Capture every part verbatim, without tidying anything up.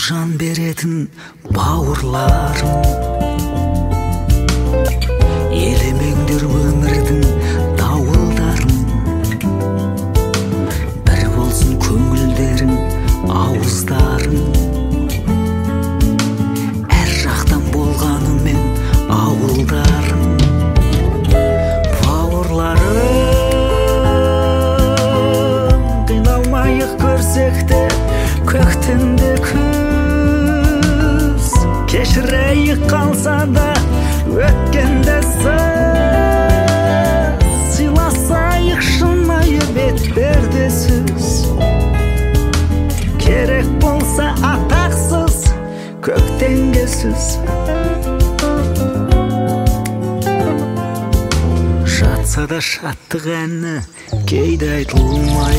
жан беретін бауырларым, елемеңдер өмірдің дауылдарын, бір болсын көңілдерің ауыздарың, әр жақтан болғанымен ауылдарың. Бауырларым, қиналмайық көрсекте көктемде күз, кешірейік қалса да өткенде сіз, сыйласайық шынайы бет пердесіз, керек болса атақсыз көктеңгесіз. Жатса да шаттық әні кейде айтылмай,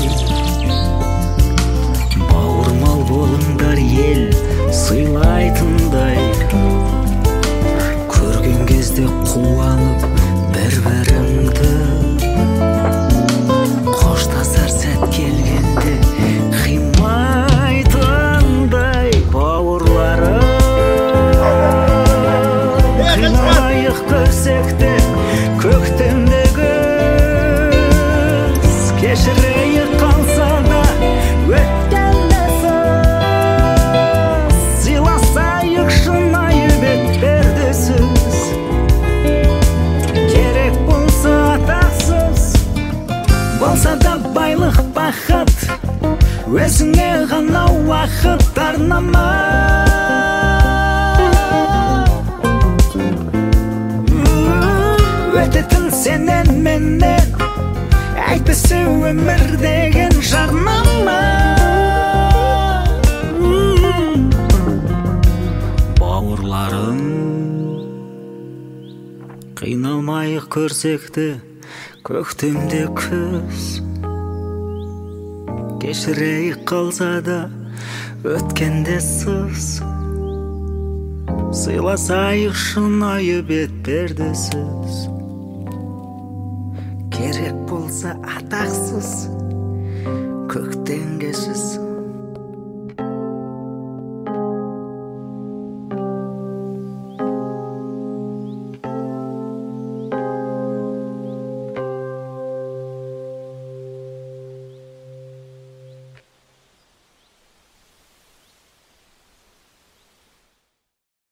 бауырмал болыңдар ел сыйлайтындай, көрген кезде қуанып бір-біріңді, қоштасар сәт келгенде қимайтындай. Бауырларым, қиналайық көрсекте көктемде күз, кешірейік қалса да өткенде сіз, сыйласайық шынайы бет пердесіз, керек болса атақсыз, болса да байлық бақыт, өзіңе ғана уақыт арнама. Өтетін сенен менен әйтпесе өмір деген жарнама. Бауырларым, қиналмайық көрсекте көктемде күз, кешірейік қалса да өткенде сыз, сыйласайық шынайы бет пердесіз, керек болса атақсыз көктеңгесіз.